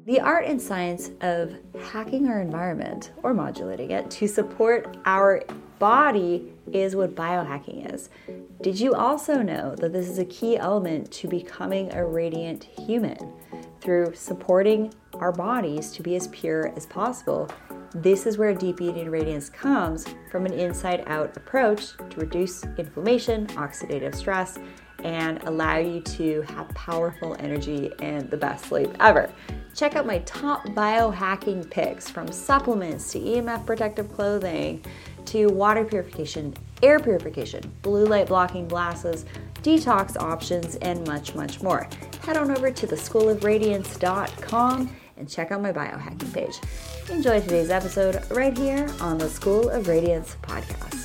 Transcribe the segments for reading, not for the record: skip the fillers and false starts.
The art and science of hacking our environment or modulating it to support our body is what biohacking is. Did you also know that this is a key element to becoming a radiant human? Through supporting our bodies to be as pure as possible, this is where deep eating radiance comes from an inside-out approach to reduce inflammation, oxidative stress, and allow you to have powerful energy and the best sleep ever. Check out my top biohacking picks, from supplements to EMF protective clothing to water purification, air purification, blue light blocking glasses, detox options, and much, much more. Head on over to theschoolofradiance.com and check out my biohacking page. Enjoy today's episode right here on the School of Radiance podcast.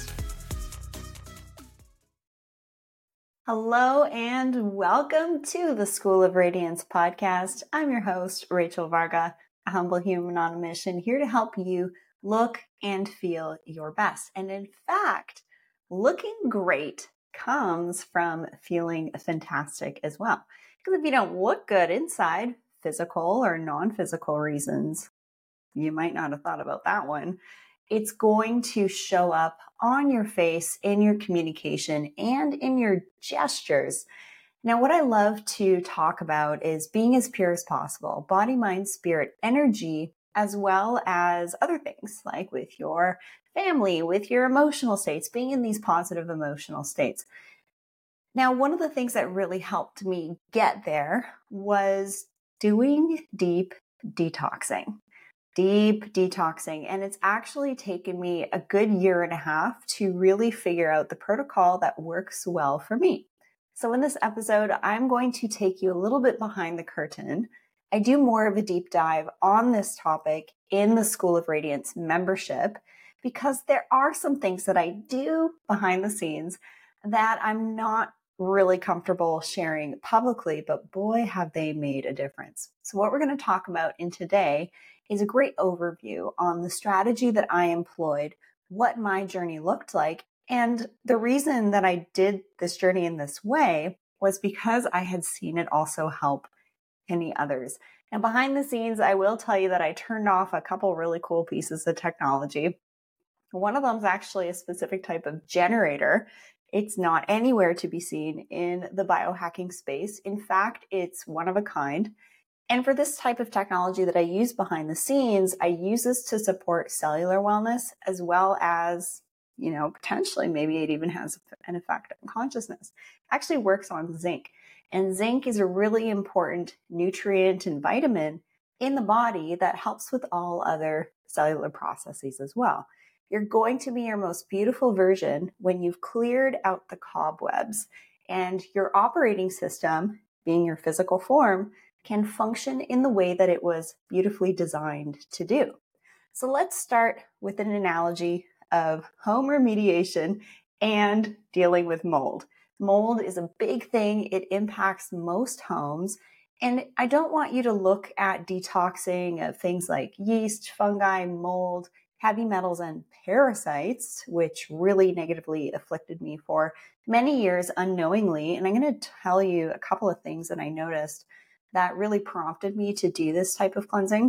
Hello and welcome to the School of Radiance podcast. I'm your host, Rachel Varga, a humble human on a mission, here to help you look and feel your best. And in fact, looking great comes from feeling fantastic as well. Because if you don't look good inside, physical or non-physical reasons, you might not have thought about that one, it's going to show up on your face, in your communication, and in your gestures. Now, what I love to talk about is being as pure as possible, body, mind, spirit, energy, as well as other things like with your family, with your emotional states, being in these positive emotional states. Now, one of the things that really helped me get there was doing deep detoxing. And it's actually taken me a good year and a half to really figure out the protocol that works well for me. So in this episode, I'm going to take you a little bit behind the curtain. I do more of a deep dive on this topic in the School of Radiance membership, because there are some things that I do behind the scenes that I'm not really comfortable sharing publicly, but boy, have they made a difference. So what we're going to talk about in today is a great overview on the strategy that I employed, what my journey looked like. And the reason that I did this journey in this way was because I had seen it also help many others. And behind the scenes, I will tell you that I turned off a couple really cool pieces of technology. One of them is actually a specific type of generator. It's not anywhere to be seen in the biohacking space. In fact, it's one of a kind. And for this type of technology that I use behind the scenes, I use this to support cellular wellness, as well as, potentially maybe it even has an effect on consciousness. It actually works on zinc. And zinc is a really important nutrient and vitamin in the body that helps with all other cellular processes as well. You're going to be your most beautiful version when you've cleared out the cobwebs and your operating system, being your physical form, can function in the way that it was beautifully designed to do. So let's start with an analogy of home remediation and dealing with mold. Mold is a big thing. It impacts most homes. And I don't want you to look at detoxing of things like yeast, fungi, mold, heavy metals, and parasites, which really negatively afflicted me for many years unknowingly. And I'm going to tell you a couple of things that I noticed that really prompted me to do this type of cleansing.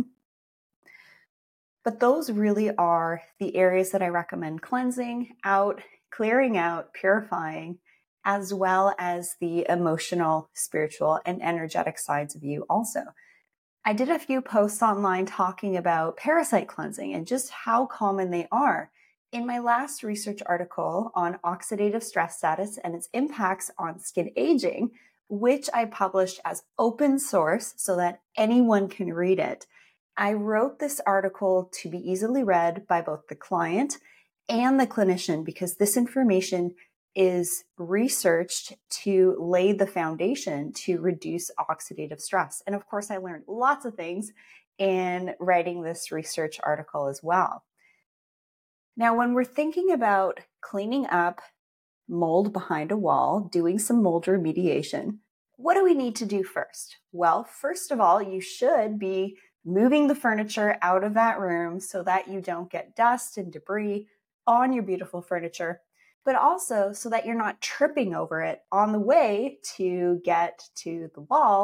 But those really are the areas that I recommend cleansing out, clearing out, purifying, as well as the emotional, spiritual, and energetic sides of you also. I did a few posts online talking about parasite cleansing and just how common they are. In my last research article on oxidative stress status and its impacts on skin aging, which I published as open source so that anyone can read it, I wrote this article to be easily read by both the client and the clinician, because this information is researched to lay the foundation to reduce oxidative stress. And of course, I learned lots of things in writing this research article as well. Now, when we're thinking about cleaning up mold behind a wall, doing some mold remediation, what do we need to do first? Well, first of all, you should be moving the furniture out of that room so that you don't get dust and debris on your beautiful furniture, but also so that you're not tripping over it on the way to get to the wall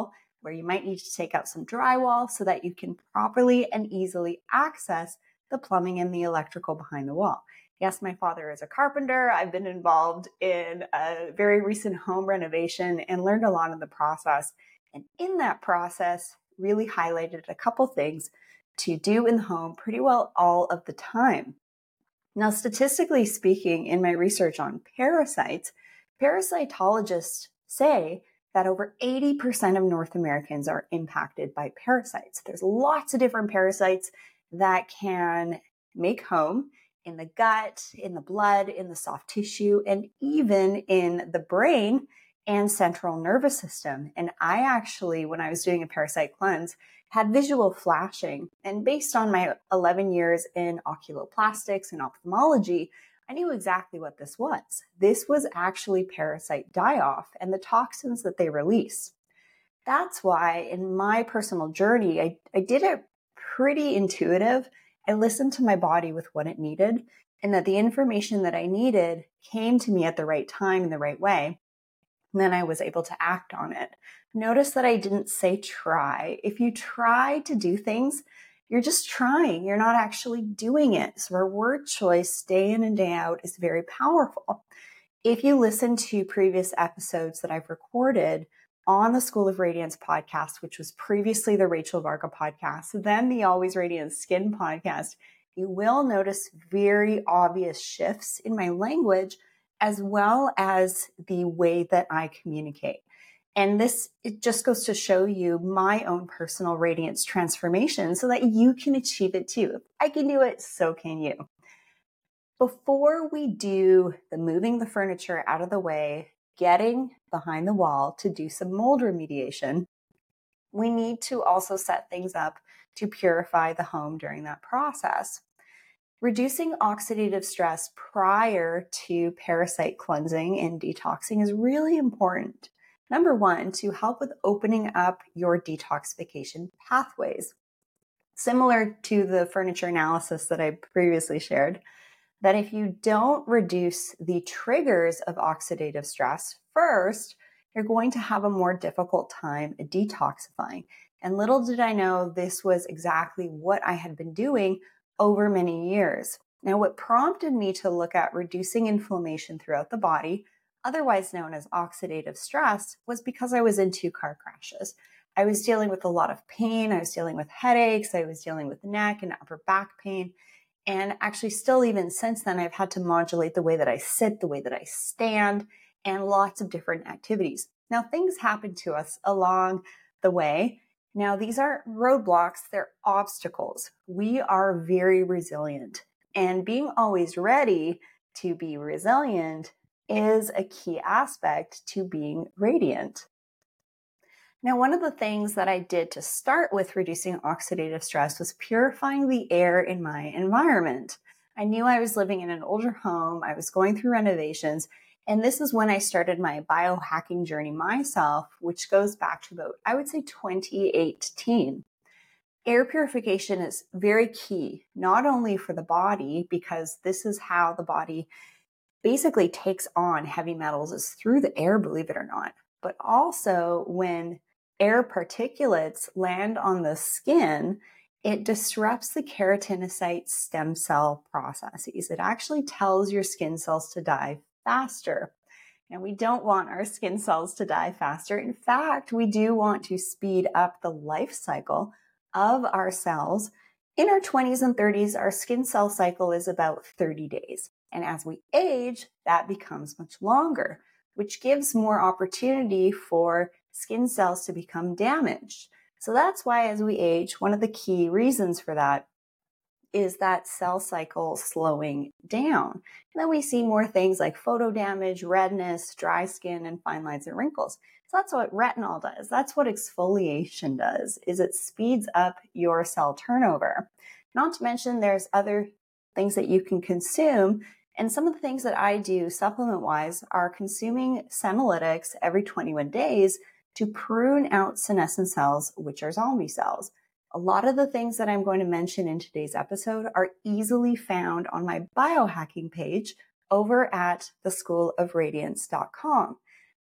where you might need to take out some drywall so that you can properly and easily access the plumbing and the electrical behind the wall. Yes, my father is a carpenter. I've been involved in a very recent home renovation and learned a lot in the process. And in that process, really highlighted a couple things to do in the home pretty well all of the time. Now, statistically speaking, in my research on parasites, parasitologists say that over 80% of North Americans are impacted by parasites. There's lots of different parasites that can make home in the gut, in the blood, in the soft tissue, and even in the brain and central nervous system. And I actually, when I was doing a parasite cleanse, had visual flashing. And based on my 11 years in oculoplastics and ophthalmology, I knew exactly what this was. This was actually parasite die-off and the toxins that they release. That's why in my personal journey, I did it pretty intuitive. I listened to my body with what it needed, and that the information that I needed came to me at the right time in the right way. And then I was able to act on it. Notice that I didn't say try. If you try to do things, you're just trying. You're not actually doing it. So our word choice day in and day out is very powerful. If you listen to previous episodes that I've recorded on the School of Radiance podcast, which was previously the Rachel Varga podcast, then the Always Radiant Skin podcast, you will notice very obvious shifts in my language as well as the way that I communicate. And this, it just goes to show you my own personal radiance transformation so that you can achieve it too. If I can do it, so can you. Before we do the moving the furniture out of the way, getting behind the wall to do some mold remediation, we need to also set things up to purify the home during that process. Reducing oxidative stress prior to parasite cleansing and detoxing is really important. Number one, to help with opening up your detoxification pathways. Similar to the furniture analysis that I previously shared, that if you don't reduce the triggers of oxidative stress first, you're going to have a more difficult time detoxifying. And little did I know this was exactly what I had been doing over many years. Now, what prompted me to look at reducing inflammation throughout the body, otherwise known as oxidative stress, was because I was in 2 car crashes. I was dealing with a lot of pain. I was dealing with headaches. I was dealing with neck and upper back pain. And actually still even since then, I've had to modulate the way that I sit, the way that I stand, and lots of different activities. Now, things happen to us along the way. Now, these aren't roadblocks, they're obstacles. We are very resilient, and being always ready to be resilient is a key aspect to being radiant. Now, one of the things that I did to start with reducing oxidative stress was purifying the air in my environment. I knew I was living in an older home, I was going through renovations, and this is when I started my biohacking journey myself, which goes back to about, I would say, 2018. Air purification is very key, not only for the body, because this is how the body basically takes on heavy metals is through the air, believe it or not, but also when air particulates land on the skin, it disrupts the keratinocyte stem cell processes. It actually tells your skin cells to die faster. And we don't want our skin cells to die faster. In fact, we do want to speed up the life cycle of our cells. In our 20s and 30s, our skin cell cycle is about 30 days. And as we age, that becomes much longer, which gives more opportunity for skin cells to become damaged. So that's why as we age, one of the key reasons for that is that cell cycle slowing down. And then we see more things like photo damage, redness, dry skin, and fine lines and wrinkles. So that's what retinol does. That's what exfoliation does, is it speeds up your cell turnover. Not to mention there's other things that you can consume. And some of the things that I do supplement-wise are consuming senolytics every 21 days to prune out senescent cells, which are zombie cells. A lot of the things that I'm going to mention in today's episode are easily found on my biohacking page over at theschoolofradiance.com.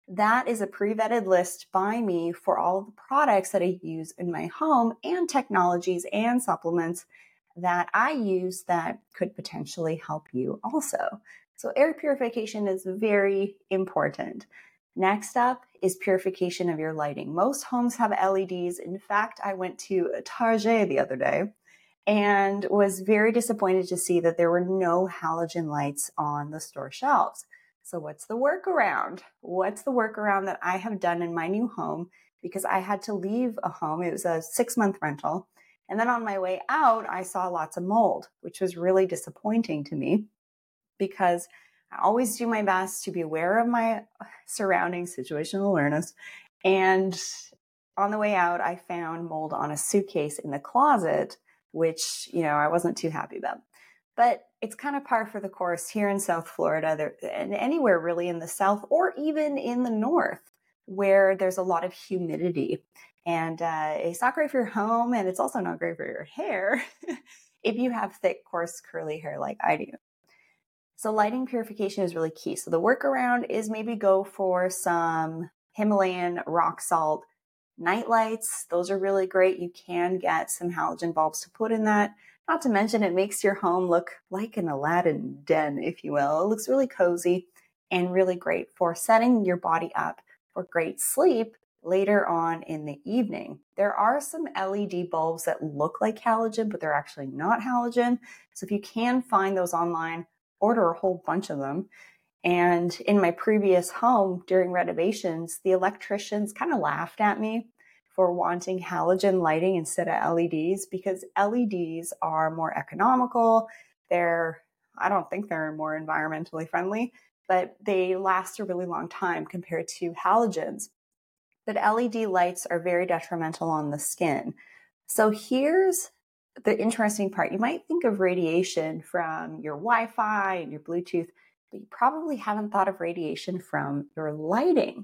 That is a pre-vetted list by me for all of the products that I use in my home and technologies and supplements that I use that could potentially help you also. So air purification is very important. Next up is purification of your lighting. Most homes have LEDs. In fact, I went to Target the other day and was very disappointed to see that there were no halogen lights on the store shelves. So what's the workaround? What's the workaround that I have done in my new home? Because I had to leave a home. It was a 6-month rental. And then on my way out, I saw lots of mold, which was really disappointing to me because I always do my best to be aware of my surroundings, situational awareness. And on the way out, I found mold on a suitcase in the closet, which, I wasn't too happy about. But it's kind of par for the course here in South Florida and anywhere really in the South or even in the North where there's a lot of humidity. And it's not great for your home, and it's also not great for your hair if you have thick, coarse, curly hair like I do. So lighting purification is really key. So the workaround is maybe go for some Himalayan rock salt night lights. Those are really great. You can get some halogen bulbs to put in that. Not to mention it makes your home look like an Aladdin den, if you will. It looks really cozy and really great for setting your body up for great sleep later on in the evening. There are some LED bulbs that look like halogen, but they're actually not halogen. So if you can find those online, order a whole bunch of them. And in my previous home during renovations, the electricians kind of laughed at me for wanting halogen lighting instead of LEDs because LEDs are more economical. I don't think they're more environmentally friendly, but they last a really long time compared to halogens. But LED lights are very detrimental on the skin. So here's the interesting part. You might think of radiation from your Wi-Fi and your Bluetooth, but you probably haven't thought of radiation from your lighting.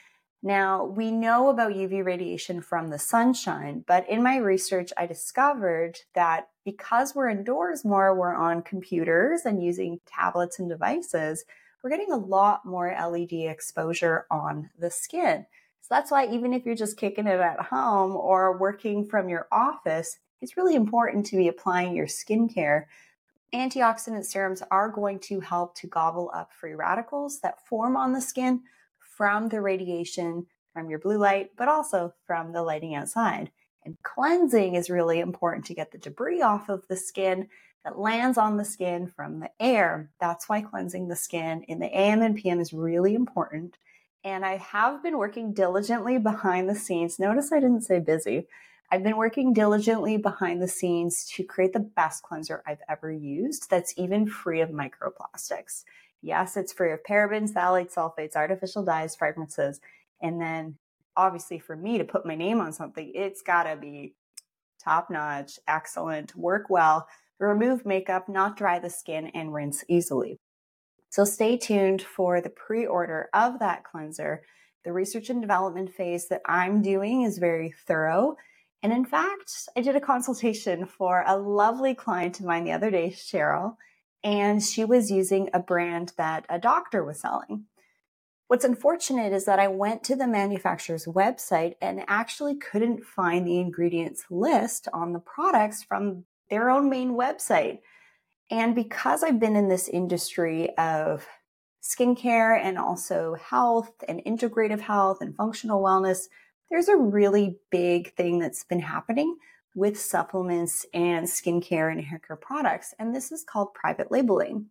Now, we know about UV radiation from the sunshine, but in my research, I discovered that because we're indoors more, we're on computers and using tablets and devices, we're getting a lot more LED exposure on the skin. So that's why even if you're just kicking it at home or working from your office, it's really important to be applying your skincare. Antioxidant serums are going to help to gobble up free radicals that form on the skin from the radiation from your blue light, but also from the lighting outside. And cleansing is really important to get the debris off of the skin that lands on the skin from the air. That's why cleansing the skin in the AM and PM is really important. And I have been working diligently behind the scenes. Notice I didn't say busy. I've been working diligently behind the scenes to create the best cleanser I've ever used that's even free of microplastics. Yes, it's free of parabens, phthalates, sulfates, artificial dyes, fragrances. And then obviously for me to put my name on something, it's gotta be top notch, excellent, work well, remove makeup, not dry the skin, and rinse easily. So stay tuned for the pre-order of that cleanser. The research and development phase that I'm doing is very thorough. And in fact, I did a consultation for a lovely client of mine the other day, Cheryl, and she was using a brand that a doctor was selling. What's unfortunate is that I went to the manufacturer's website and actually couldn't find the ingredients list on the products from their own main website. And because I've been in this industry of skincare and also health and integrative health and functional wellness, there's a really big thing that's been happening with supplements and skincare and hair care products. And this is called private labeling.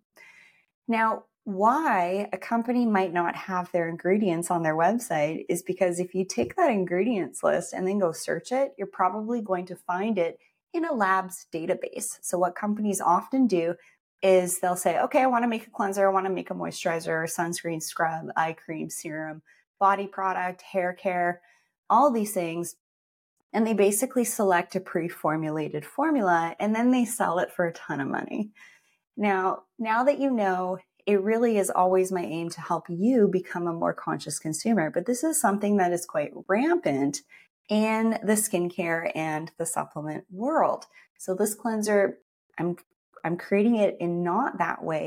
Now, why a company might not have their ingredients on their website is because if you take that ingredients list and then go search it, you're probably going to find it in a lab's database. So what companies often do is they'll say, okay, I want to make a cleanser, I want to make a moisturizer, sunscreen, scrub, eye cream, serum, body product, hair care, all these things. And they basically select a pre-formulated formula and then they sell it for a ton of money. Now that you know, it really is always my aim to help you become a more conscious consumer. But this is something that is quite rampant in the skincare and the supplement world. So this cleanser, I'm creating it in not that way,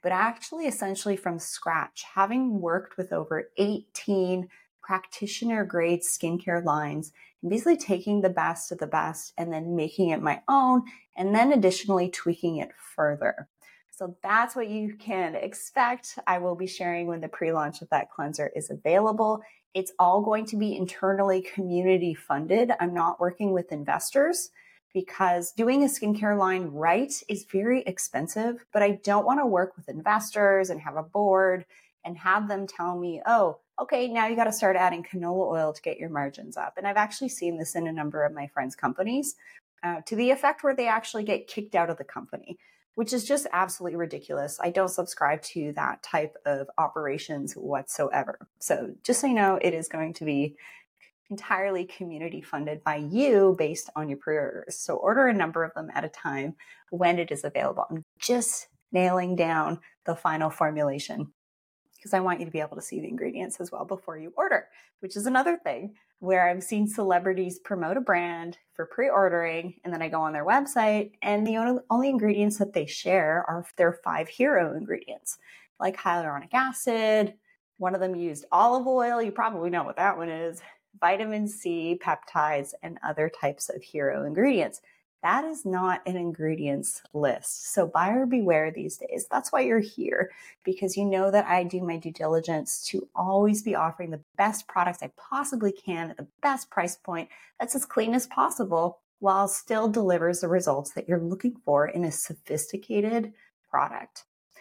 but actually essentially from scratch, having worked with over 18 practitioner grade skincare lines and basically taking the best of the best and then making it my own and then additionally tweaking it further. So that's what you can expect. I will be sharing when the pre-launch of that cleanser is available. It's all going to be internally community funded. I'm not working with investors because doing a skincare line right is very expensive, but I don't want to work with investors and have a board and have them tell me, oh, okay, now you got to start adding canola oil to get your margins up. And I've actually seen this in a number of my friends' companies to the effect where they actually get kicked out of the company, which is just absolutely ridiculous. I don't subscribe to that type of operations whatsoever. So just so you know, it is going to be entirely community funded by you based on your pre-orders. So order a number of them at a time when it is available. I'm just nailing down the final formulation because I want you to be able to see the ingredients as well before you order, which is another thing where I've seen celebrities promote a brand for pre-ordering, and then I go on their website and the only ingredients that they share are their 5 hero ingredients, like hyaluronic acid. One of them used olive oil. You probably know what that one is. Vitamin C, peptides, and other types of hero ingredients. That is not an ingredients list. So buyer beware these days. That's why you're here, because you know that I do my due diligence to always be offering the best products I possibly can at the best price point that's as clean as possible while still delivers the results that you're looking for in a sophisticated product.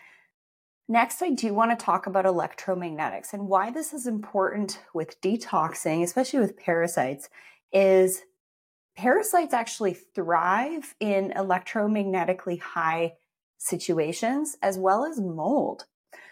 Next, I do want to talk about electromagnetics, and why this is important with detoxing, especially with parasites, is parasites actually thrive in electromagnetically high situations as well as mold.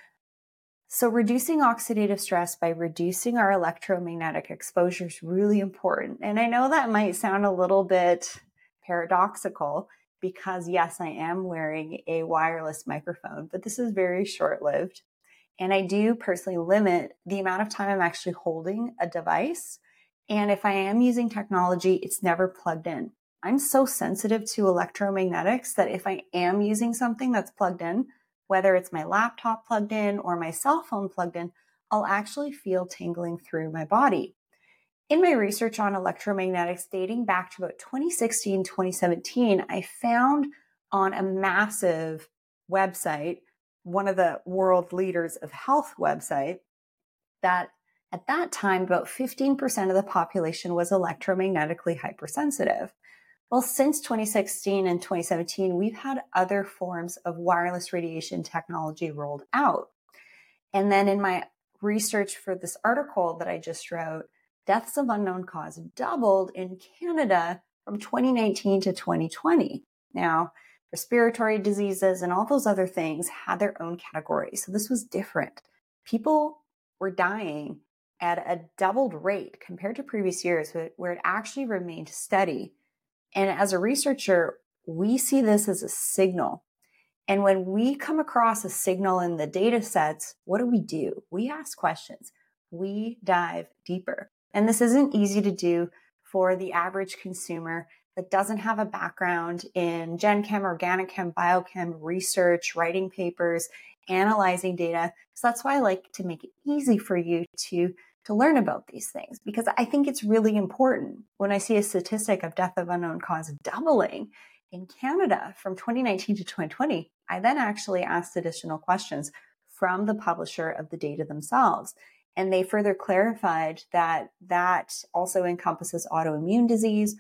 So reducing oxidative stress by reducing our electromagnetic exposure is really important. And I know that might sound a little bit paradoxical because yes, I am wearing a wireless microphone, but this is very short-lived. And I do personally limit the amount of time I'm actually holding a device. And if I am using technology, it's never plugged in. I'm so sensitive to electromagnetics that if I am using something that's plugged in, whether it's my laptop plugged in or my cell phone plugged in, I'll actually feel tingling through my body. In my research on electromagnetics dating back to about 2016, 2017, I found on a massive website, one of the world leaders of health website, that at that time, about 15% of the population was electromagnetically hypersensitive. Well, since 2016 and 2017, we've had other forms of wireless radiation technology rolled out. And then in my research for this article that I just wrote, deaths of unknown cause doubled in Canada from 2019 to 2020. Now, respiratory diseases and all those other things had their own categories. So this was different. People were dying at a doubled rate compared to previous years where it actually remained steady. And as a researcher, we see this as a signal. And when we come across a signal in the data sets, what do? We ask questions. We dive deeper. And this isn't easy to do for the average consumer that doesn't have a background in Gen Chem, Organic Chem, Biochem, research, writing papers, analyzing data. So that's why I like to make it easy for you to learn about these things, because I think it's really important. When I see a statistic of death of unknown cause doubling in Canada from 2019 to 2020, I then actually asked additional questions from the publisher of the data themselves. And they further clarified that that also encompasses autoimmune disease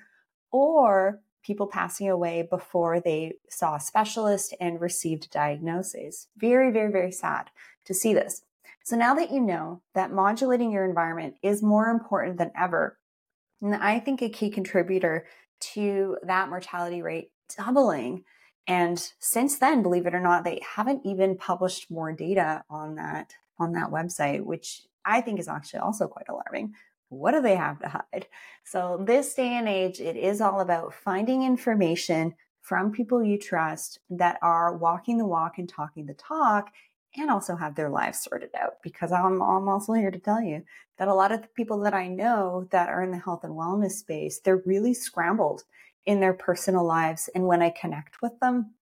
or people passing away before they saw a specialist and received diagnoses. Very, very, very sad to see this. So now that you know that modulating your environment is more important than ever, and I think a key contributor to that mortality rate doubling, and since then, believe it or not, they haven't even published more data on that website, which I think is actually also quite alarming. What do they have to hide? So this day and age, it is all about finding information from people you trust that are walking the walk and talking the talk, and also have their lives sorted out. Because I'm also here to tell you that a lot of the people that I know that are in the health and wellness space, they're really scrambled in their personal lives. And when I connect with them,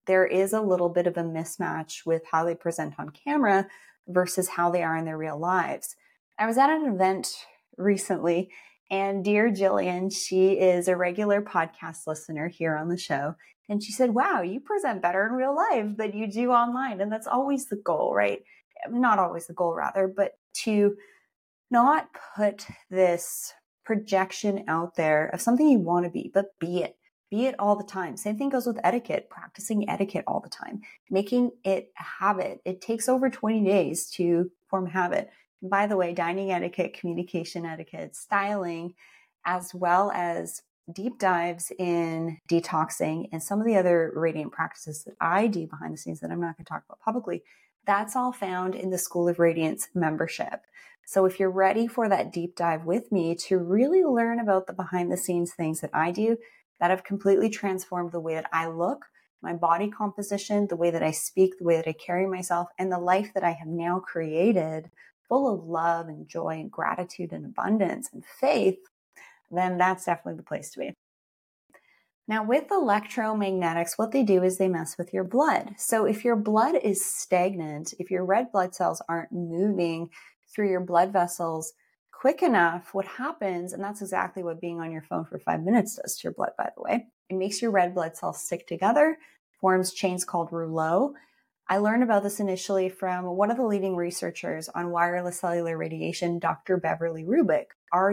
there is a little bit of a mismatch with how they present on camera versus how they are in their real lives. I was at an event recently, and dear Jillian, she is a regular podcast listener here on the show. And she said, wow, you present better in real life than you do online. And that's always the goal, right? Not always the goal, rather, but to not put this projection out there of something you want to be, but be it. Be it all the time. Same thing goes with etiquette, practicing etiquette all the time, making it a habit. It takes over 20 days to form a habit. And by the way, dining etiquette, communication etiquette, styling, as well as deep dives in detoxing and some of the other radiant practices that I do behind the scenes that I'm not going to talk about publicly, that's all found in the School of Radiance membership. So if you're ready for that deep dive with me to really learn about the behind the scenes things that I do that have completely transformed the way that I look, my body composition, the way that I speak, the way that I carry myself, and the life that I have now created full of love and joy and gratitude and abundance and faith, then that's definitely the place to be. Now, with electromagnetics, what they do is they mess with your blood. So if your blood is stagnant, if your red blood cells aren't moving through your blood vessels quick enough, what happens, and that's exactly what being on your phone for 5 minutes does to your blood, by the way, it makes your red blood cells stick together, forms chains called rouleau. I learned about this initially from one of the leading researchers on wireless cellular radiation, Dr. Beverly Rubik,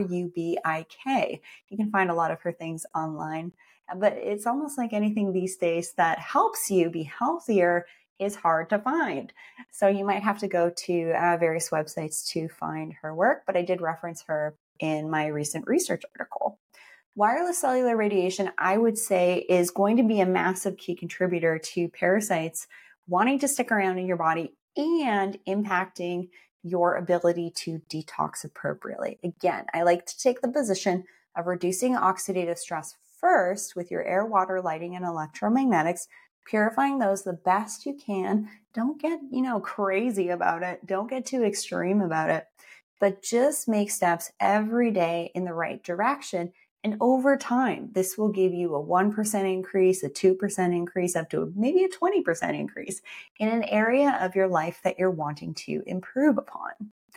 Rubik. You can find a lot of her things online, but it's almost like anything these days that helps you be healthier is hard to find. So you might have to go to various websites to find her work, but I did reference her in my recent research article. Wireless cellular radiation, I would say, is going to be a massive key contributor to parasites wanting to stick around in your body and impacting your ability to detox appropriately. Again, I like to take the position of reducing oxidative stress first with your air, water, lighting, and electromagnetics, purifying those the best you can. Don't get, crazy about it. Don't get too extreme about it, but just make steps every day in the right direction. And over time, this will give you a 1% increase, a 2% increase, up to maybe a 20% increase in an area of your life that you're wanting to improve upon.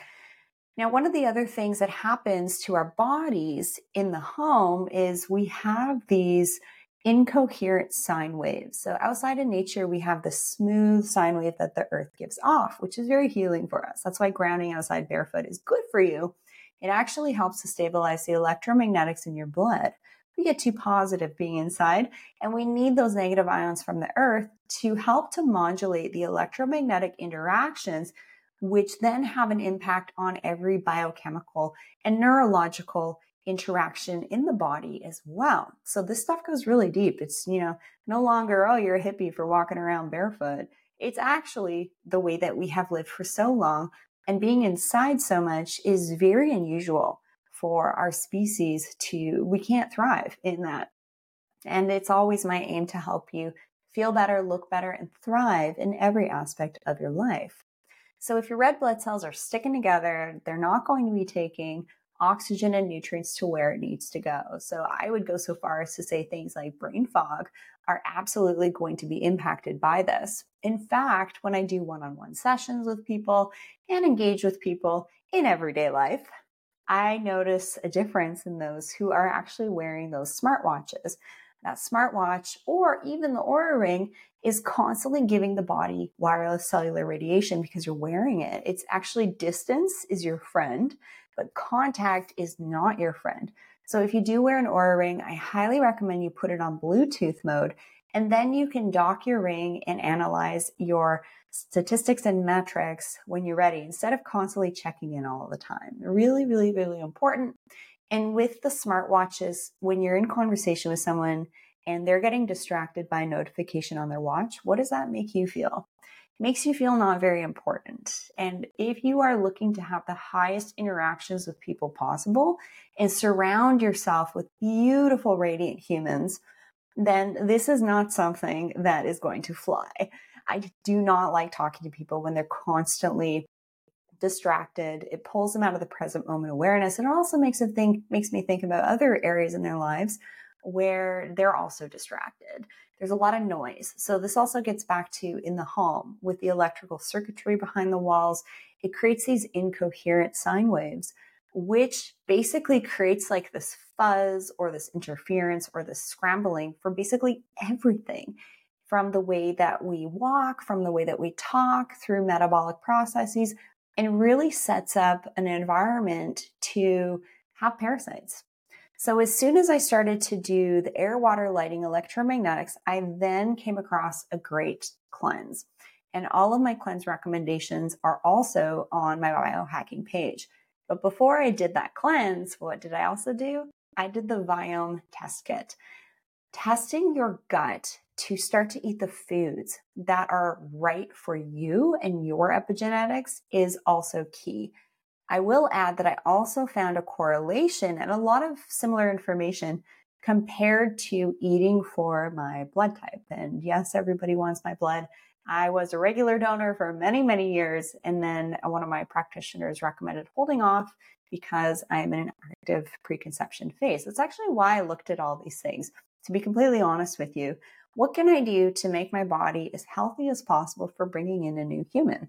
Now, one of the other things that happens to our bodies in the home is we have these incoherent sine waves. So outside in nature, we have the smooth sine wave that the earth gives off, which is very healing for us. That's why grounding outside barefoot is good for you. It actually helps to stabilize the electromagnetics in your blood. We get too positive being inside, and we need those negative ions from the earth to help to modulate the electromagnetic interactions, which then have an impact on every biochemical and neurological interaction in the body as well. So this stuff goes really deep. It's, no longer, oh, you're a hippie for walking around barefoot. It's actually the way that we have lived for so long, and being inside so much is very unusual for our species we can't thrive in that. And it's always my aim to help you feel better, look better, and thrive in every aspect of your life. So if your red blood cells are sticking together, they're not going to be taking oxygen and nutrients to where it needs to go. So I would go so far as to say things like brain fog are absolutely going to be impacted by this. In fact, when I do one-on-one sessions with people and engage with people in everyday life, I notice a difference in those who are actually wearing those smartwatches. That smartwatch or even the Oura Ring is constantly giving the body wireless cellular radiation because you're wearing it. It's actually distance is your friend, but contact is not your friend. So if you do wear an Oura Ring, I highly recommend you put it on Bluetooth mode, and then you can dock your ring and analyze your statistics and metrics when you're ready, instead of constantly checking in all the time. Really, really, really important. And with the smartwatches, when you're in conversation with someone and they're getting distracted by a notification on their watch, what does that make you feel? It makes you feel not very important. And if you are looking to have the highest interactions with people possible and surround yourself with beautiful, radiant humans, then this is not something that is going to fly. I do not like talking to people when they're constantly distracted. It pulls them out of the present moment awareness. And it also makes me think about other areas in their lives, where they're also distracted. There's a lot of noise. So this also gets back to in the home with the electrical circuitry behind the walls. It creates these incoherent sine waves, which basically creates like this fuzz or this interference or this scrambling for basically everything, from the way that we walk, from the way that we talk, through metabolic processes, and really sets up an environment to have parasites. So as soon as I started to do the air, water, lighting, electromagnetics, I then came across a great cleanse. And all of my cleanse recommendations are also on my biohacking page. But before I did that cleanse, what did I also do? I did the Viome test kit. Testing your gut to start to eat the foods that are right for you and your epigenetics is also key. I will add that I also found a correlation and a lot of similar information compared to eating for my blood type. And yes, everybody wants my blood. I was a regular donor for many, many years. And then one of my practitioners recommended holding off because I'm in an active preconception phase. That's actually why I looked at all these things. To be completely honest with you, what can I do to make my body as healthy as possible for bringing in a new human?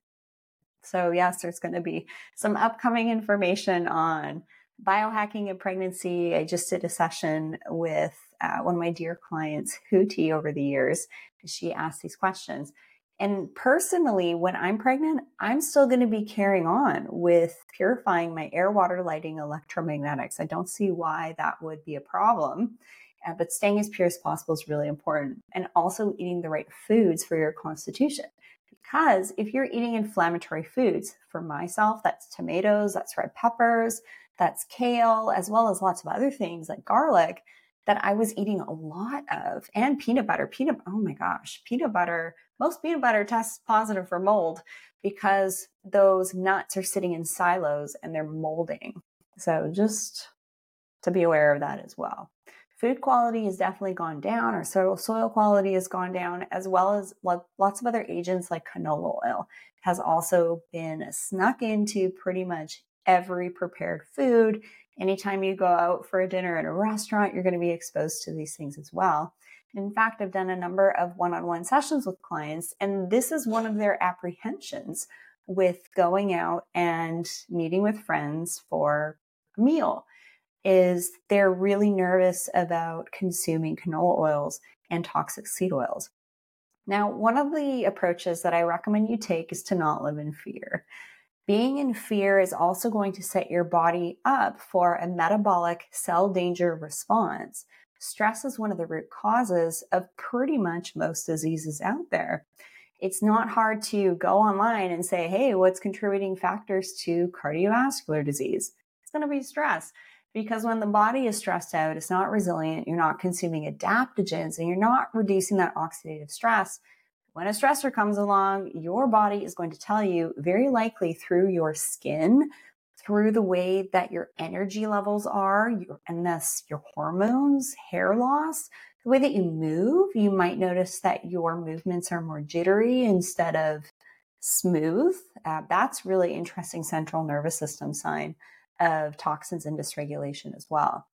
So yes, there's going to be some upcoming information on biohacking and pregnancy. I just did a session with one of my dear clients, Hootie, over the years. She asked these questions. And personally, when I'm pregnant, I'm still going to be carrying on with purifying my air, water, lighting, electromagnetics. I don't see why that would be a problem. But staying as pure as possible is really important. And also eating the right foods for your constitution. Because if you're eating inflammatory foods, for myself, that's tomatoes, that's red peppers, that's kale, as well as lots of other things like garlic that I was eating a lot of, and peanut butter. Oh my gosh, peanut butter. Most peanut butter tests positive for mold because those nuts are sitting in silos and they're molding. So just to be aware of that as well. Food quality has definitely gone down. Our soil quality has gone down, as well as lots of other agents like canola oil has also been snuck into pretty much every prepared food. Anytime you go out for a dinner at a restaurant, you're going to be exposed to these things as well. In fact, I've done a number of one-on-one sessions with clients, and this is one of their apprehensions with going out and meeting with friends for a meal. Is they're really nervous about consuming canola oils and toxic seed oils. Now, one of the approaches that I recommend you take is to not live in fear. Being in fear is also going to set your body up for a metabolic cell danger response. Stress is one of the root causes of pretty much most diseases out there. It's not hard to go online and say, hey, what's contributing factors to cardiovascular disease? It's going to be stress. Because when the body is stressed out, it's not resilient, you're not consuming adaptogens, and you're not reducing that oxidative stress. When a stressor comes along, your body is going to tell you, very likely through your skin, through the way that your energy levels are, and thus your hormones, hair loss, the way that you move. You might notice that your movements are more jittery instead of smooth. That's really interesting central nervous system sign of toxins and dysregulation as well.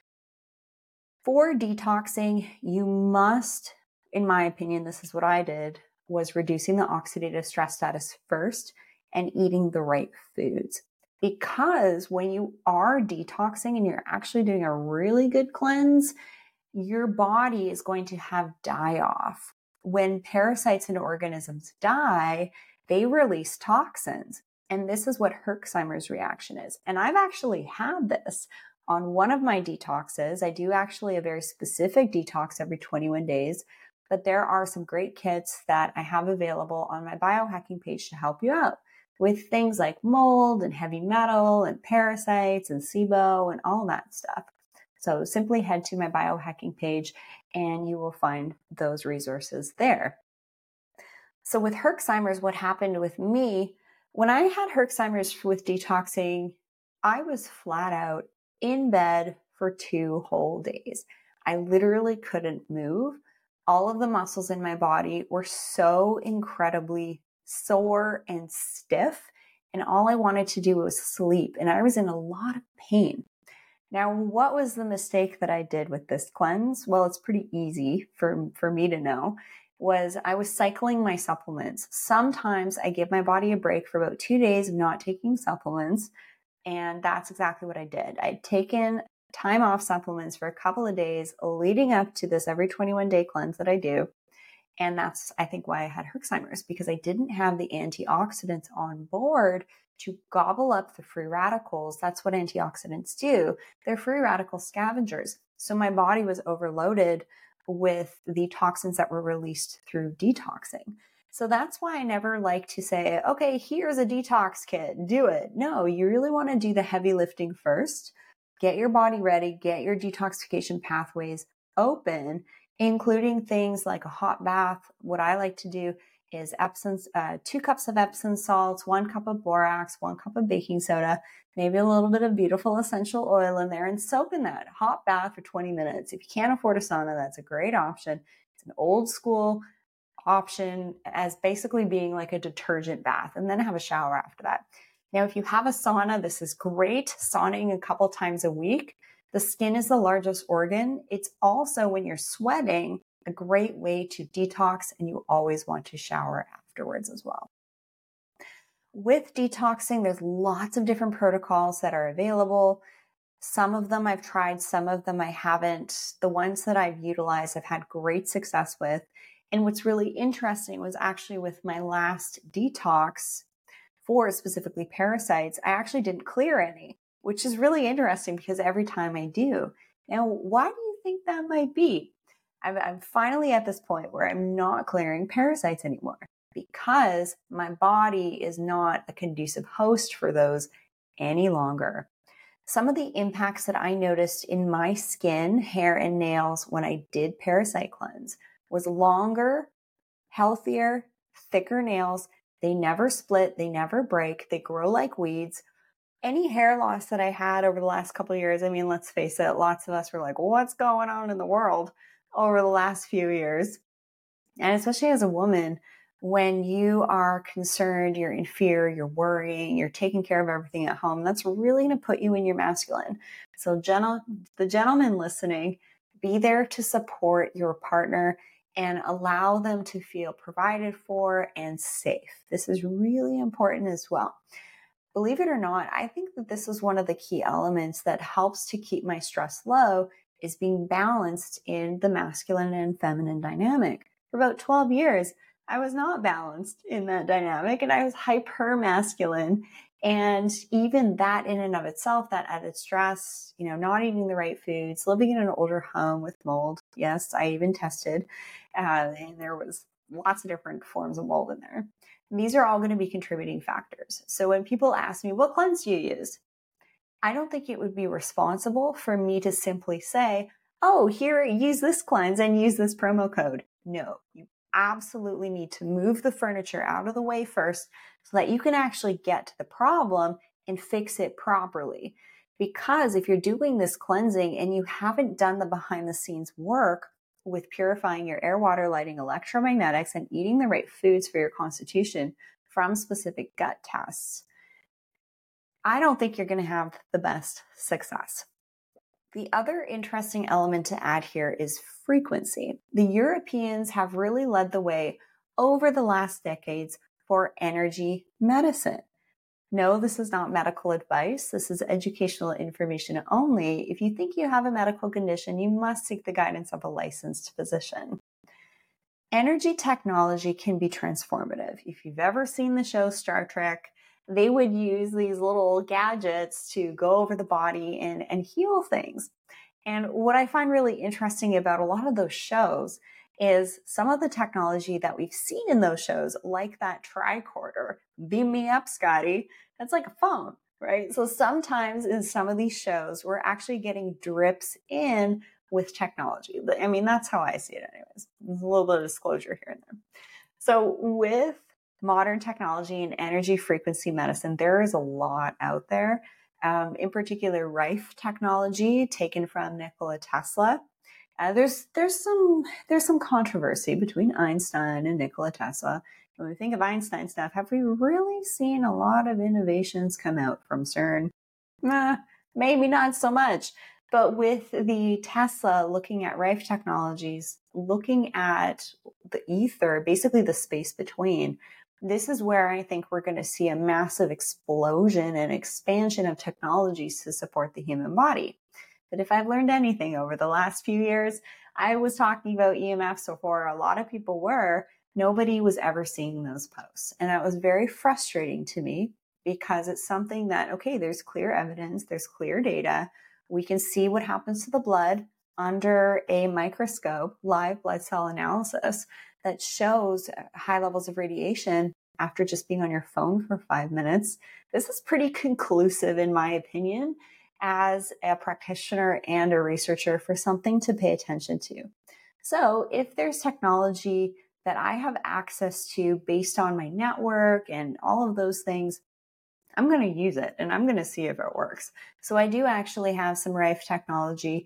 For detoxing, you must, in my opinion, this is what I did, was reducing the oxidative stress status first and eating the right foods. Because when you are detoxing and you're actually doing a really good cleanse, your body is going to have die-off. When parasites and organisms die, they release toxins. And this is what Herxheimer's reaction is. And I've actually had this on one of my detoxes. I do actually a very specific detox every 21 days, but there are some great kits that I have available on my biohacking page to help you out with things like mold and heavy metal and parasites and SIBO and all that stuff. So simply head to my biohacking page and you will find those resources there. So with Herxheimer's, what happened with me, when I had Herxheimer's with detoxing, I was flat out in bed for 2 whole days. I literally couldn't move. All of the muscles in my body were so incredibly sore and stiff, and all I wanted to do was sleep, and I was in a lot of pain. Now, what was the mistake that I did with this cleanse? Well, it's pretty easy for me to know. Was I was cycling my supplements. Sometimes I give my body a break for about 2 days of not taking supplements. And that's exactly what I did. I'd taken time off supplements for a couple of days leading up to this every 21-day cleanse that I do. And that's, I think, why I had Herxheimer's, because I didn't have the antioxidants on board to gobble up the free radicals. That's what antioxidants do. They're free radical scavengers. So my body was overloaded with the toxins that were released through detoxing. So that's why I never like to say, okay, here's a detox kit, do it. No, you really want to do the heavy lifting first. Get your body ready, get your detoxification pathways open, including things like a hot bath. What I like to do is Epsom, 2 cups of Epsom salts, 1 cup of borax, 1 cup of baking soda, maybe a little bit of beautiful essential oil in there, and soak in that hot bath for 20 minutes. If you can't afford a sauna, that's a great option. It's an old school option as basically being like a detergent bath, and then have a shower after that. Now, if you have a sauna, this is great. Sauning a couple times a week. The skin is the largest organ. It's also, when you're sweating, a great way to detox, and you always want to shower afterwards as well. With detoxing, there's lots of different protocols that are available. Some of them I've tried, some of them I haven't. The ones that I've utilized, I've had great success with. And what's really interesting was actually with my last detox for specifically parasites, I actually didn't clear any, which is really interesting because every time I do. Now, why do you think that might be? I'm finally at this point where I'm not clearing parasites anymore because my body is not a conducive host for those any longer. Some of the impacts that I noticed in my skin, hair, and nails when I did parasite cleanse was longer, healthier, thicker nails. They never split, they never break, they grow like weeds. Any hair loss that I had over the last couple of years, I mean, let's face it, lots of us were like, what's going on in the world over the last few years? And especially as a woman, when you are concerned, you're in fear, you're worrying, you're taking care of everything at home, that's really going to put you in your masculine. So the gentleman listening, be there to support your partner and allow them to feel provided for and safe. This is really important as well. Believe it or not, I think that this is one of the key elements that helps to keep my stress low, is being balanced in the masculine and feminine dynamic. For about 12 years, I was not balanced in that dynamic, and I was hyper masculine. And even that in and of itself, that added stress, not eating the right foods, living in an older home with mold. Yes, I even tested, and there was lots of different forms of mold in there. These are all going to be contributing factors. So when people ask me, what cleanse do you use? I don't think it would be responsible for me to simply say, oh, here, use this cleanse and use this promo code. No, you absolutely need to move the furniture out of the way first so that you can actually get to the problem and fix it properly. Because if you're doing this cleansing and you haven't done the behind the scenes work with purifying your air, water, lighting, electromagnetics, and eating the right foods for your constitution from specific gut tests, I don't think you're going to have the best success. The other interesting element to add here is frequency. The Europeans have really led the way over the last decades for energy medicine. No, this is not medical advice. This is educational information only. If you think you have a medical condition, you must seek the guidance of a licensed physician. Energy technology can be transformative. If you've ever seen the show Star Trek, they would use these little gadgets to go over the body and heal things. And what I find really interesting about a lot of those shows is some of the technology that we've seen in those shows, like that tricorder, beam me up, Scotty. That's like a phone, right? So sometimes in some of these shows, we're actually getting drips in with technology. I mean, that's how I see it anyways. There's a little bit of disclosure here and there. So with modern technology and energy frequency medicine, there is a lot out there. In particular, Rife technology taken from Nikola Tesla. There's some controversy between Einstein and Nikola Tesla. When we think of Einstein stuff, have we really seen a lot of innovations come out from CERN? Maybe not so much. But with the Tesla looking at Rife Technologies, looking at the ether, basically the space between, this is where I think we're going to see a massive explosion and expansion of technologies to support the human body. But if I've learned anything over the last few years, I was talking about EMFs before a lot of people were, nobody was ever seeing those posts. And that was very frustrating to me because it's something that, okay, there's clear evidence, there's clear data. We can see what happens to the blood under a microscope, live blood cell analysis that shows high levels of radiation after just being on your phone for 5 minutes. This is pretty conclusive, in my opinion, as a practitioner and a researcher, for something to pay attention to. So if there's technology that I have access to based on my network and all of those things, I'm going to use it and I'm going to see if it works. So I do actually have some Rife technology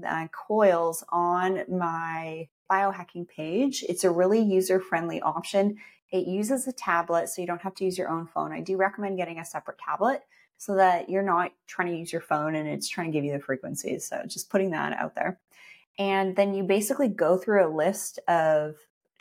coils on my biohacking page. It's a really user-friendly option. It uses a tablet, so you don't have to use your own phone. I do recommend getting a separate tablet so that you're not trying to use your phone and it's trying to give you the frequencies. So just putting that out there. And then you basically go through a list of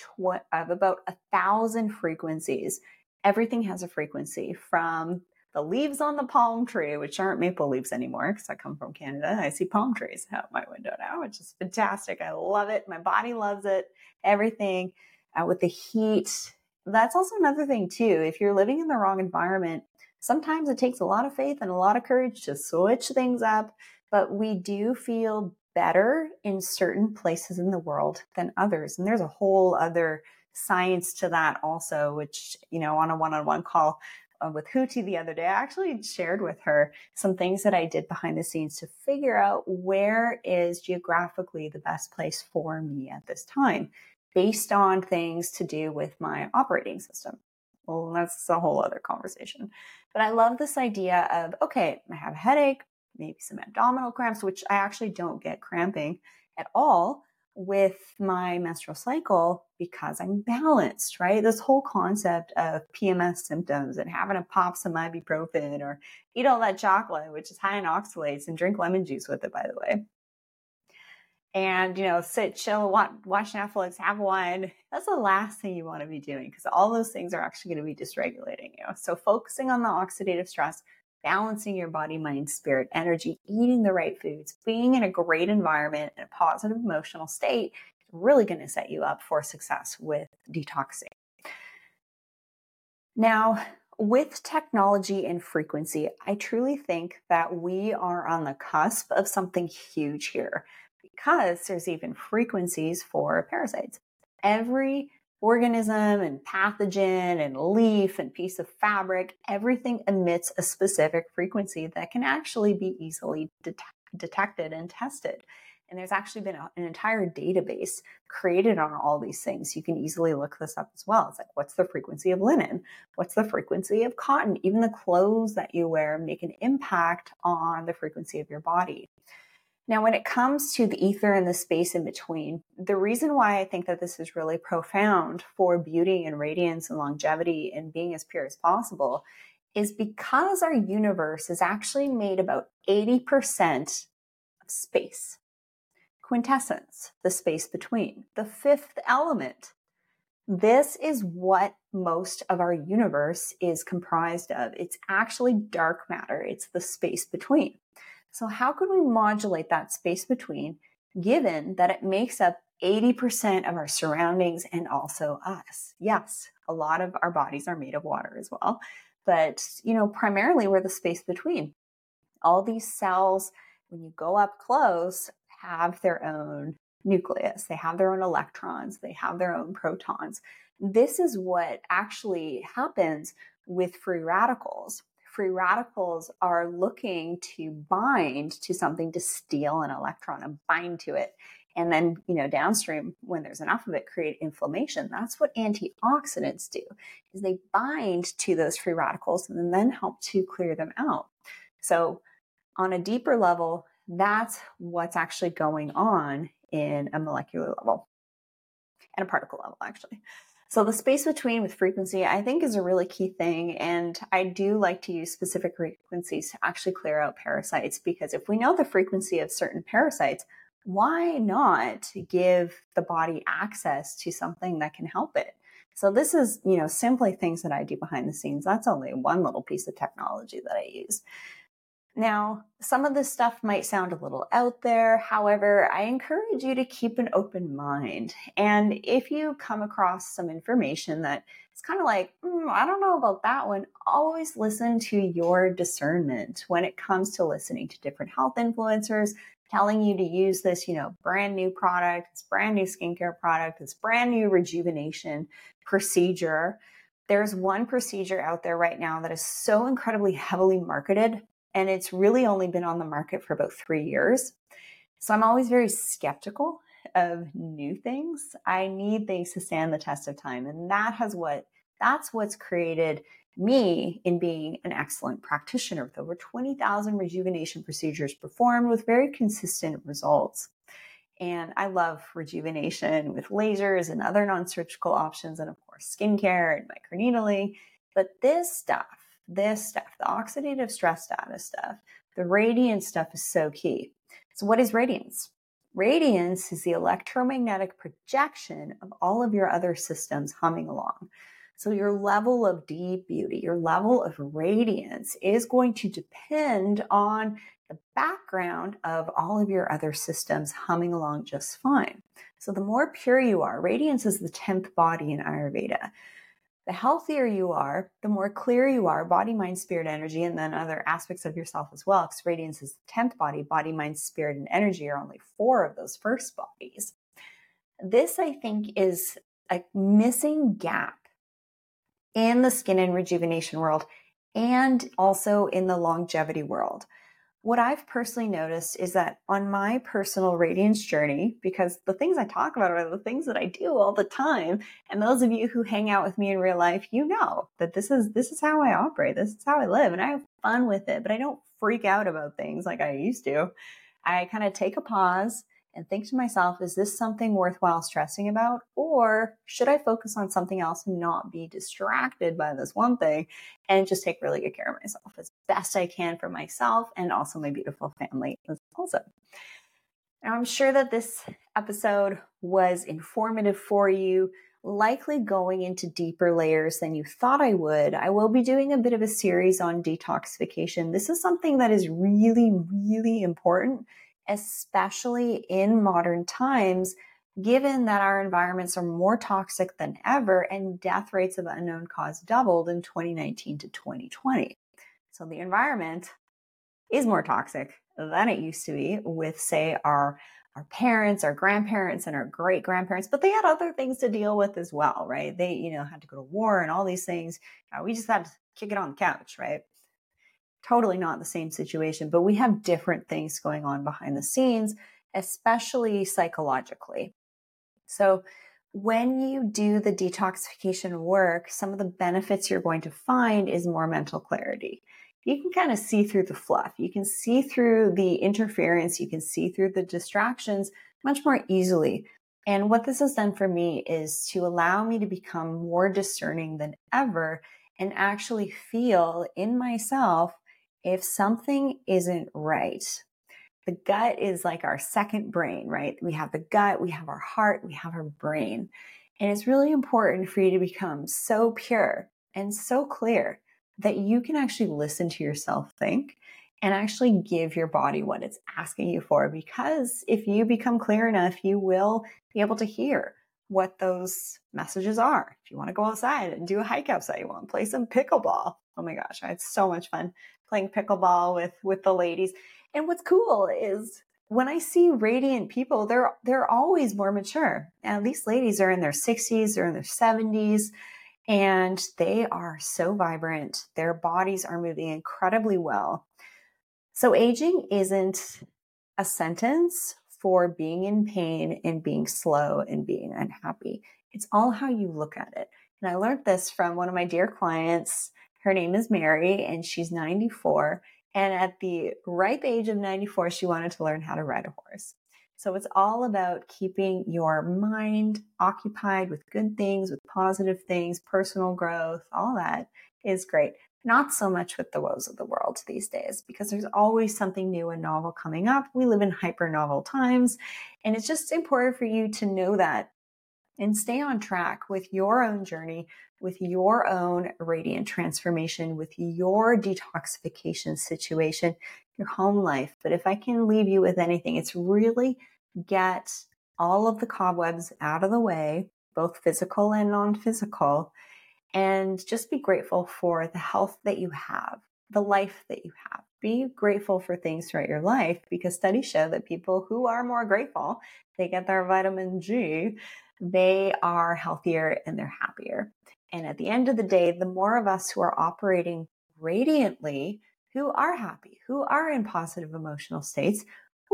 about 1,000 frequencies. Everything has a frequency, from the leaves on the palm tree, which aren't maple leaves anymore because I come from Canada. I see palm trees out my window now, which is fantastic. I love it. My body loves it. Everything with the heat. That's also another thing too. If you're living in the wrong environment, sometimes it takes a lot of faith and a lot of courage to switch things up, but we do feel better in certain places in the world than others. And there's a whole other science to that also, which, on a one-on-one call with Hootie the other day, I actually shared with her some things that I did behind the scenes to figure out where is geographically the best place for me at this time, based on things to do with my operating system. Well, that's a whole other conversation. But I love this idea of, okay, I have a headache, maybe some abdominal cramps, which I actually don't get cramping at all with my menstrual cycle because I'm balanced, right? This whole concept of PMS symptoms and having to pop some ibuprofen or eat all that chocolate, which is high in oxalates, and drink lemon juice with it, by the way. And, sit, chill, watch Netflix, have wine. That's the last thing you want to be doing because all those things are actually going to be dysregulating you. So focusing on the oxidative stress, balancing your body, mind, spirit, energy, eating the right foods, being in a great environment and a positive emotional state is really going to set you up for success with detoxing. Now, with technology and frequency, I truly think that we are on the cusp of something huge here, because there's even frequencies for parasites. Every organism and pathogen and leaf and piece of fabric, everything emits a specific frequency that can actually be easily detected and tested. And there's actually been an entire database created on all these things. You can easily look this up as well. It's like, what's the frequency of linen? What's the frequency of cotton? Even the clothes that you wear make an impact on the frequency of your body. Now, when it comes to the ether and the space in between, the reason why I think that this is really profound for beauty and radiance and longevity and being as pure as possible is because our universe is actually made about 80% of space. Quintessence, the space between, the fifth element. This is what most of our universe is comprised of. It's actually dark matter. It's the space between. So how could we modulate that space between, given that it makes up 80% of our surroundings and also us? Yes, a lot of our bodies are made of water as well, but primarily we're the space between. All these cells, when you go up close, have their own nucleus. They have their own electrons. They have their own protons. This is what actually happens with free radicals. Free radicals are looking to bind to something, to steal an electron and bind to it. And then, downstream, when there's enough of it, create inflammation. That's what antioxidants do, is they bind to those free radicals and then help to clear them out. So on a deeper level, that's what's actually going on in a molecular level and a particle level, actually. So the space between with frequency, I think, is a really key thing. And I do like to use specific frequencies to actually clear out parasites, because if we know the frequency of certain parasites, why not give the body access to something that can help it? So this is, simply things that I do behind the scenes. That's only one little piece of technology that I use. Now, some of this stuff might sound a little out there. However, I encourage you to keep an open mind. And if you come across some information that it's kind of like, I don't know about that one, always listen to your discernment when it comes to listening to different health influencers telling you to use this, brand new product, this brand new skincare product, this brand new rejuvenation procedure. There's one procedure out there right now that is so incredibly heavily marketed, and it's really only been on the market for about 3 years. So I'm always very skeptical of new things. I need things to stand the test of time. And that's what's created me in being an excellent practitioner with over 20,000 rejuvenation procedures performed with very consistent results. And I love rejuvenation with lasers and other non-surgical options, and of course, skincare and microneedling. But this stuff, the oxidative stress status stuff, the radiance stuff is so key. So what is radiance? Radiance is the electromagnetic projection of all of your other systems humming along. So your level of deep beauty, your level of radiance is going to depend on the background of all of your other systems humming along just fine. So the more pure you are, radiance is the 10th body in Ayurveda. The healthier you are, the more clear you are, body, mind, spirit, energy, and then other aspects of yourself as well, because radiance is the 10th body, mind, spirit, and energy are only 4 of those first bodies. This, I think, is a missing gap in the skin and rejuvenation world, and also in the longevity world. What I've personally noticed is that on my personal radiance journey, because the things I talk about are the things that I do all the time, and those of you who hang out with me in real life, you know that this is how I operate. This is how I live, and I have fun with it, but I don't freak out about things like I used to. I kind of take a pause and think to myself, is this something worthwhile stressing about? Or should I focus on something else and not be distracted by this one thing and just take really good care of myself as best I can for myself and also my beautiful family also. Now, I'm sure that this episode was informative for you, likely going into deeper layers than you thought I would. I will be doing a bit of a series on detoxification. This is something that is really, really important, especially in modern times, given that our environments are more toxic than ever and death rates of unknown cause doubled in 2019 to 2020. So the environment is more toxic than it used to be with, say, our parents, our grandparents, and our great grandparents, but they had other things to deal with as well, right? They, had to go to war and all these things. We just had to kick it on the couch, right? Totally not the same situation, but we have different things going on behind the scenes, especially psychologically. So when you do the detoxification work, some of the benefits you're going to find is more mental clarity. You can kind of see through the fluff. You can see through the interference. You can see through the distractions much more easily. And what this has done for me is to allow me to become more discerning than ever and actually feel in myself if something isn't right. The gut is like our second brain, right? We have the gut, we have our heart, we have our brain. And it's really important for you to become so pure and so clear that you can actually listen to yourself think and actually give your body what it's asking you for. Because if you become clear enough, you will be able to hear what those messages are. If you want to go outside and do a hike outside, you want to play some pickleball. Oh my gosh, I had so much fun playing pickleball with the ladies. And what's cool is when I see radiant people, they're always more mature. Now, these ladies are in their 60s, they're in their 70s, and they are so vibrant. Their bodies are moving incredibly well. So aging isn't a sentence for being in pain and being slow and being unhappy. It's all how you look at it. And I learned this from one of my dear clients. Her name is Mary, and she's 94. And at the ripe age of 94, she wanted to learn how to ride a horse. So it's all about keeping your mind occupied with good things, with positive things, personal growth, all that is great. Not so much with the woes of the world these days, because there's always something new and novel coming up. We live in hyper novel times, and it's just important for you to know that and stay on track with your own journey, with your own radiant transformation, with your detoxification situation, your home life. But if I can leave you with anything, it's really get all of the cobwebs out of the way, both physical and non-physical, and just be grateful for the health that you have, the life that you have. Be grateful for things throughout your life, because studies show that people who are more grateful, they get their vitamin G, they are healthier and they're happier. And at the end of the day, the more of us who are operating radiantly, who are happy, who are in positive emotional states,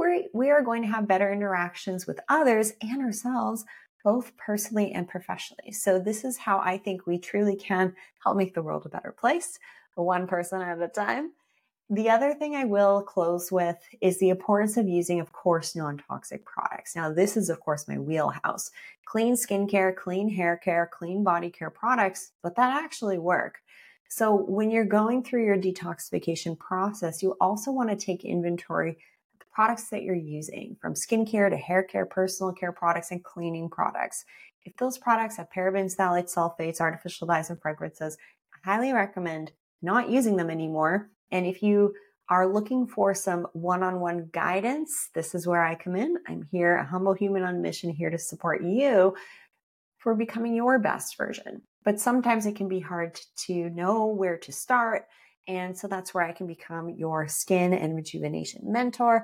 we are going to have better interactions with others and ourselves, both personally and professionally. So this is how I think we truly can help make the world a better place, one person at a time. The other thing I will close with is the importance of using, of course, non-toxic products. Now, this is, of course, my wheelhouse. Clean skincare, clean hair care, clean body care products, but that actually work. So when you're going through your detoxification process, you also want to take inventory of the products that you're using, from skincare to hair care, personal care products, and cleaning products. If those products have parabens, phthalates, sulfates, artificial dyes, and fragrances, I highly recommend not using them anymore. And if you are looking for some one-on-one guidance, this is where I come in. I'm here, a humble human on a mission, here to support you for becoming your best version. But sometimes it can be hard to know where to start. And so that's where I can become your skin and rejuvenation mentor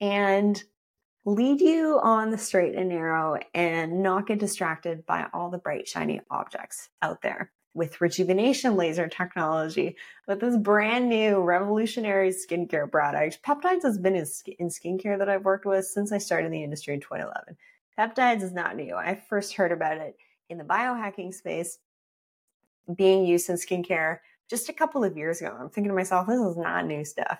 and lead you on the straight and narrow and not get distracted by all the bright, shiny objects out there. With rejuvenation laser technology, with this brand new revolutionary skincare product. Peptides has been in skincare that I've worked with since I started in the industry in 2011. Peptides is not new. I first heard about it in the biohacking space being used in skincare just a couple of years ago. I'm thinking to myself, this is not new stuff.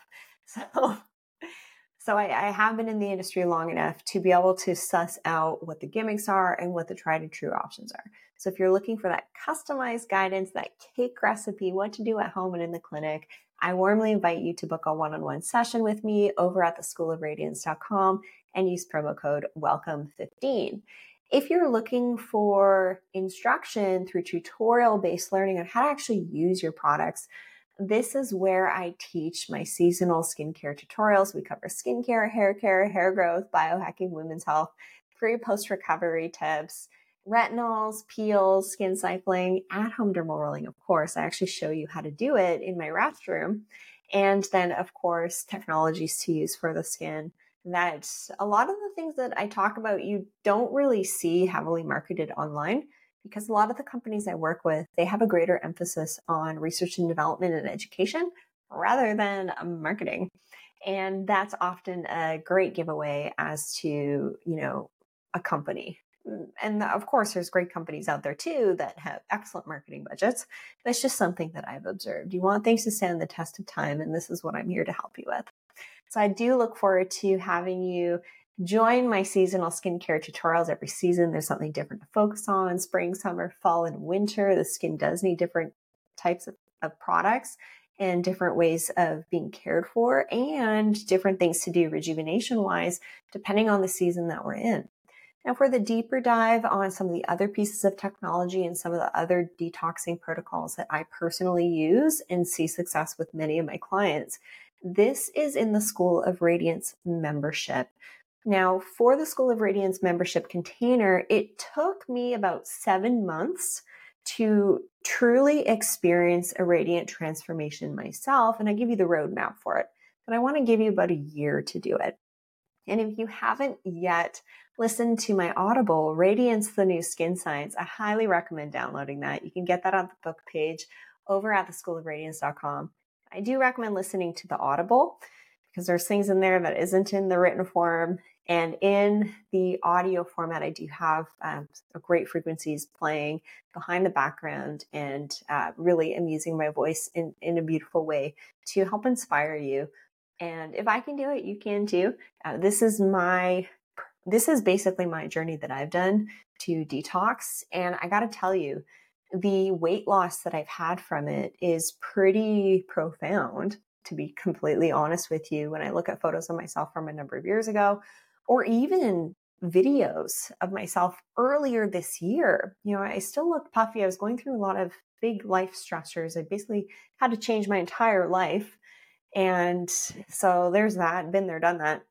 So I have been in the industry long enough to be able to suss out what the gimmicks are and what the tried and true options are. So if you're looking for that customized guidance, that cake recipe, what to do at home and in the clinic, I warmly invite you to book a one-on-one session with me over at theschoolofradiance.com and use promo code WELCOME15. If you're looking for instruction through tutorial-based learning on how to actually use your products, this is where I teach my seasonal skincare tutorials. We cover skincare, hair care, hair growth, biohacking, women's health, pre- post-recovery tips, retinols, peels, skin cycling, at-home dermal rolling, of course. I actually show you how to do it in my restroom. And then, of course, technologies to use for the skin. That a lot of the things that I talk about, you don't really see heavily marketed online, because a lot of the companies I work with, they have a greater emphasis on research and development and education rather than marketing. And that's often a great giveaway as to, a company. And of course, there's great companies out there too that have excellent marketing budgets. That's just something that I've observed. You want things to stand the test of time, and this is what I'm here to help you with. So I do look forward to having you join my seasonal skincare tutorials. Every season, there's something different to focus on. Spring, summer, fall, and winter, the skin does need different types of products and different ways of being cared for and different things to do rejuvenation-wise, depending on the season that we're in. Now, for the deeper dive on some of the other pieces of technology and some of the other detoxing protocols that I personally use and see success with many of my clients, this is in the School of Radiance membership. Now, for the School of Radiance membership container, it took me about 7 months to truly experience a radiant transformation myself, and I give you the roadmap for it. But I want to give you about a year to do it. And if you haven't yet listened to my Audible, Radiance, the New Skin Science, I highly recommend downloading that. You can get that on the book page over at theschoolofradiance.com. I do recommend listening to the Audible because there's things in there that isn't in the written form. And in the audio format, I do have great frequencies playing behind the background, and really am using my voice in a beautiful way to help inspire you. And if I can do it, you can too. This is my this is basically my journey that I've done to detox. And I got to tell you, the weight loss that I've had from it is pretty profound, to be completely honest with you. When I look at photos of myself from a number of years ago, or even videos of myself earlier this year, I still looked puffy. I was going through a lot of big life stressors. I basically had to change my entire life. And so there's that, been there, done that.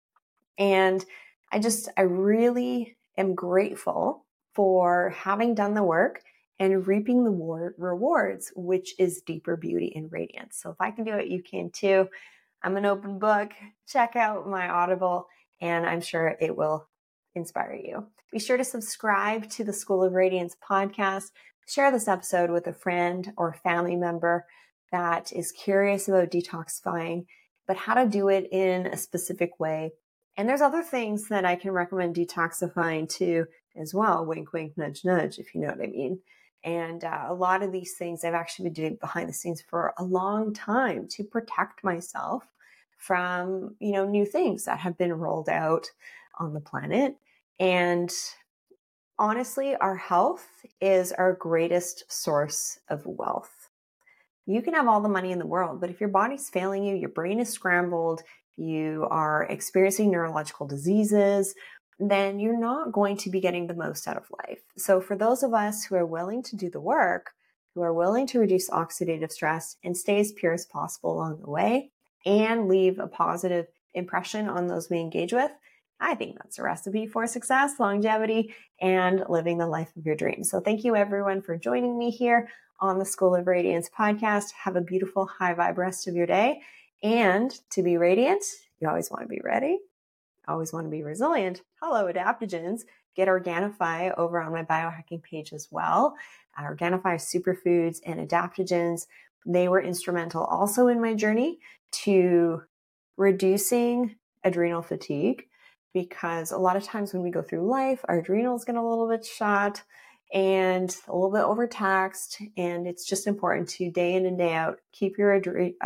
And I really am grateful for having done the work and reaping the rewards, which is deeper beauty and radiance. So if I can do it, you can too. I'm an open book. Check out my Audible, and I'm sure it will inspire you. Be sure to subscribe to the School of Radiance podcast. Share this episode with a friend or family member that is curious about detoxifying, but how to do it in a specific way. And there's other things that I can recommend detoxifying too as well. Wink, wink, nudge, nudge, if you know what I mean. And a lot of these things I've actually been doing behind the scenes for a long time to protect myself from, new things that have been rolled out on the planet. And honestly, our health is our greatest source of wealth. You can have all the money in the world, but if your body's failing you, your brain is scrambled, you are experiencing neurological diseases, then you're not going to be getting the most out of life. So for those of us who are willing to do the work, who are willing to reduce oxidative stress and stay as pure as possible along the way and leave a positive impression on those we engage with, I think that's a recipe for success, longevity, and living the life of your dreams. So thank you everyone for joining me here on the School of Radiance podcast. Have a beautiful high vibe rest of your day. And to be radiant, you always want to be ready. Always want to be resilient. Hello, adaptogens. Get Organifi over on my biohacking page as well. Organifi superfoods and adaptogens. They were instrumental also in my journey to reducing adrenal fatigue, because a lot of times when we go through life, our adrenals get a little bit shot and a little bit overtaxed. And it's just important to day in and day out, keep your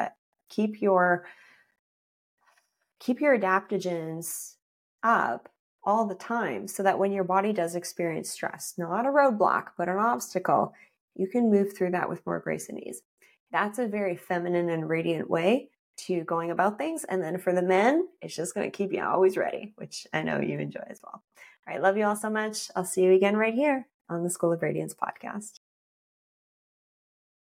adaptogens up all the time, so that when your body does experience stress, not a roadblock, but an obstacle, you can move through that with more grace and ease. That's a very feminine and radiant way to going about things. And then for the men, it's just going to keep you always ready, which I know you enjoy as well. All right. Love you all so much. I'll see you again right here on the School of Radiance podcast.